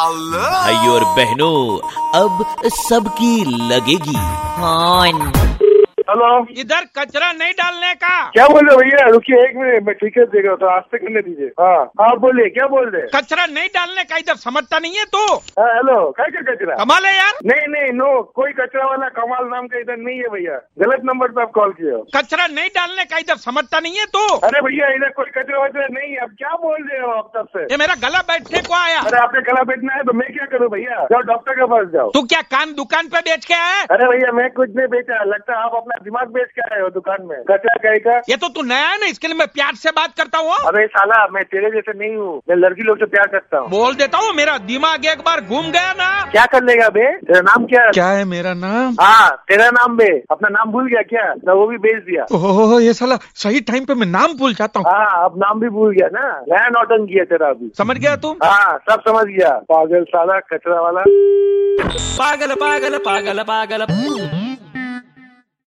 भाइयों और बहनों, अब सबकी लगेगी। हेलो, इधर कचरा नहीं डालने का। क्या बोल रहे भैया? रुकिए 1 मिनट, मैं ठीक है देख रहा हूँ, तो आस्ते करने दीजिए। हाँ बोलिए, क्या बोल रहे? कचरा नहीं डालने का इधर समझता नहीं है तू। हेलो, क्या कचरा? कमाल है यार। नहीं नो, कोई कचरा वाला कमाल नाम का इधर नहीं है भैया। गलत नंबर पे आप कॉल किए हो। कचरा नहीं डालने का इधर समझता नहीं है तू। अरे भैया, इधर कोई कचरा वचरा नहीं है। अब क्या बोल रहे हो आप तब से? ये मेरा गला बैठने को आया। अरे आपने गला बैठना है तो मैं क्या करूँ भैया? जाओ डॉक्टर के पास जाओ। तू क्या कान दुकान पे बेच के आया है? अरे भैया, मैं कुछ नहीं बेचा। लगता है आप अपना दिमाग बेच के आए हो दुकान में। कचरा कहीं का? ये तो तू नया है ना, इसके लिए मैं प्यार से बात करता हूँ। अबे साला, मैं तेरे जैसे नहीं हूँ। मैं लड़की लोग से प्यार करता हूँ। बोल देता हूँ, मेरा दिमाग एक बार घूम गया ना। क्या कर लेगा बे? तेरा नाम क्या है? क्या है मेरा नाम? हाँ, तेरा नाम बे। अपना नाम भूल गया क्या? ना वो भी बेच दिया। ओह, ये साला सही टाइम पे मैं नाम भूल जाता हूँ। हाँ, अब नाम भी भूल गया ना। नया नौटंकी है तेरा अभी। समझ गया तुम? हाँ, सब समझ गया। पागल साला, कचरा वाला। पागल पागल पागल पागल।